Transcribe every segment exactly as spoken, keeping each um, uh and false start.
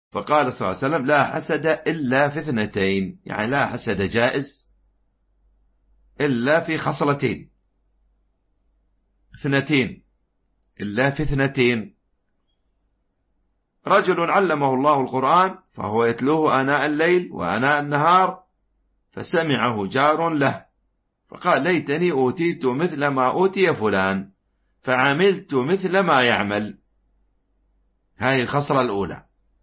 فقال صلى الله عليه وسلم: لا حسد إلا في اثنتين، يعني لا حسد جائز إلا في خصلتين، اثنتين، إلا في اثنتين: رجل علمه الله القرآن فهو يتلوه آناء الليل وآناء النهار فسمعه جار له فقال: ليتني أوتيت مثل ما أوتي فلان فعملت مثل ما يعمل. هذه الخصلة الأولى: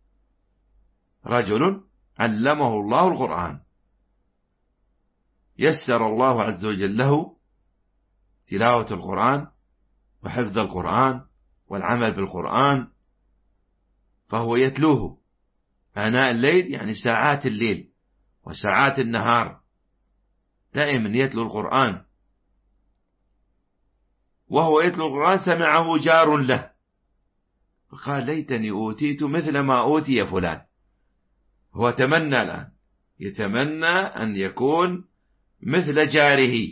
رجل علمه الله القرآن، يسر الله عز وجل له تلاوة القرآن وحفظ القرآن والعمل بالقرآن، فهو يتلوه آناء الليل، يعني ساعات الليل وساعات النهار، دائما يتلو القرآن. وهو يتلو القرآن سمعه جار له فقال: ليتني أوتيت مثل ما أوتي فلان. هو تمنى الآن، يتمنى أن يكون مثل جاره،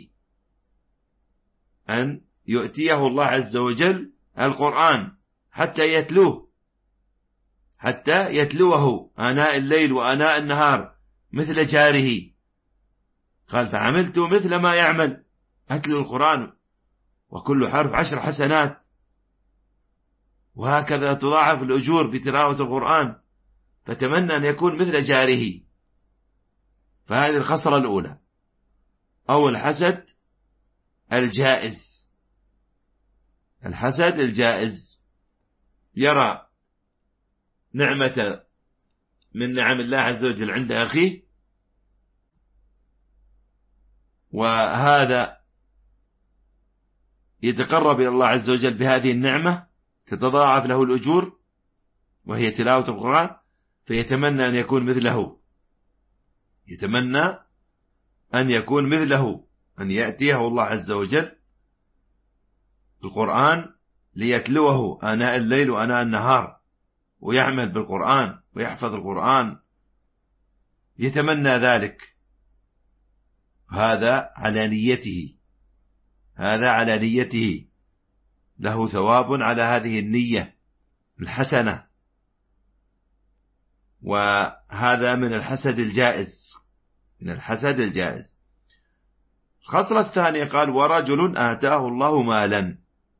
أن يؤتيه الله عز وجل القرآن حتى يتلوه، حتى يتلوه آناء الليل وآناء النهار مثل جاره. قال: فعملت مثل ما يعمل، أتلو القرآن وكل حرف عشر حسنات، وهكذا تضاعف الأجور بتلاوة القرآن، فتمنى أن يكون مثل جاره. فهذه الخصلة الأولى، أو الحسد الجائز. الحسد الجائز يرى نعمة من نعم الله عز وجل عند أخيه، وهذا يتقرب إلى الله عز وجل بهذه النعمة، تتضاعف له الأجور وهي تلاوة القرآن، فيتمنى أن يكون مثله، يتمنى أن يكون مثله، أن يأتيه الله عز وجل القرآن ليتلوه آناء الليل وآناء النهار ويعمل بالقرآن ويحفظ القرآن، يتمنى ذلك. هذا على نيته، هذا على نيته، له ثواب على هذه النية الحسنة، وهذا من الحسد الجائز، من الحسد الجائز. الخصلة الثانية قال: ورجل آتاه الله مالا،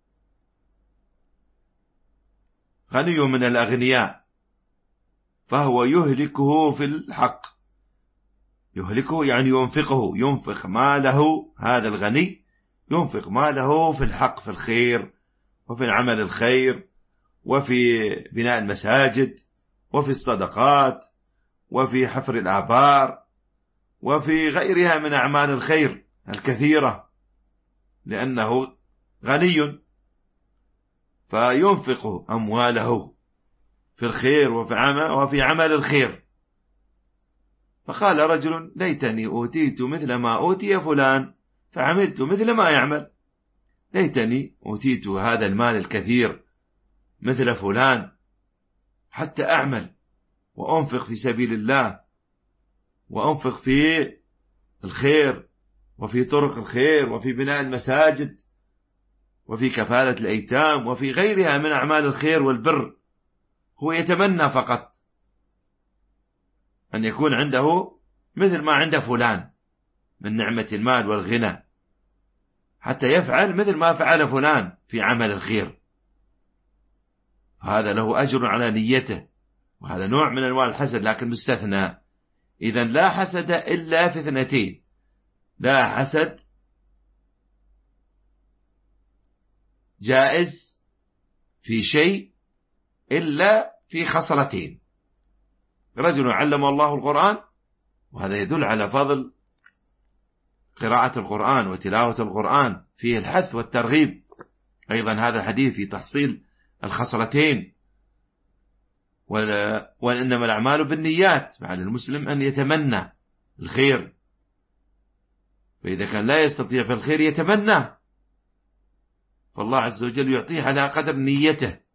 غني من الأغنياء فهو يهلكه في الحق، يهلكه يعني ينفقه، ينفق ماله، هذا الغني ينفق ماله في الحق، في الخير وفي العمل الخير وفي بناء المساجد وفي الصدقات وفي حفر الآبار وفي غيرها من أعمال الخير الكثيرة، لأنه غني فينفق أمواله في الخير وفي عمل, وفي عمل الخير. فقال رجل: ليتني أوتيت مثل ما أوتي فلان فعملت مثل ما يعمل، ليتني أوتيت هذا المال الكثير مثل فلان حتى أعمل وأنفق في سبيل الله، وأنفق في الخير وفي طرق الخير وفي بناء المساجد وفي كفالة الأيتام وفي غيرها من أعمال الخير والبر. هو يتمنى فقط أن يكون عنده مثل ما عند فلان من نعمة المال والغنى، حتى يفعل مثل ما فعل فلان في عمل الخير، هذا له أجر على نيته، وهذا نوع من أنواع الحسد لكن مستثنى. إذن لا حسد إلا في اثنتين: لا حسد جائز في شيء إلا في خصلتين: رجل علم الله القرآن، وهذا يدل على فضل قراءة القرآن وتلاوة القرآن، فيه الحث والترغيب. أيضا هذا الحديث في تحصيل الخصلتين، وإنما الأعمال بالنيات، فعلى المسلم أن يتمنى الخير، فإذا كان لا يستطيع في الخير يتمنى، فالله عز وجل يعطيه على قدر نيته